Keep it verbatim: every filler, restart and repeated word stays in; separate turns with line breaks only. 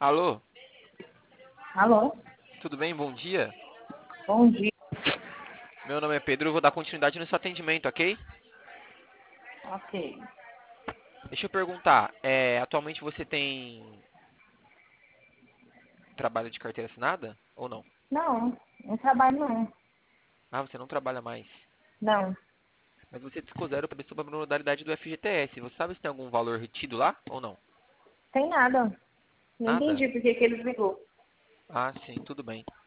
Alô,
Alô?
tudo bem? Bom dia.
Bom dia.
Meu nome é Pedro, eu vou dar continuidade no seu atendimento, ok?
Ok.
Deixa eu perguntar, é, atualmente você tem trabalho de carteira assinada ou não?
Não, não trabalho não.
Ah, você não trabalha mais.
Não,
Mas você discou zero para sobre a modalidade do F G T S. Você sabe se tem algum valor retido lá ou não?
tem nada. Não
Nada?
entendi por que que ele ligou.
Ah, sim, tudo bem.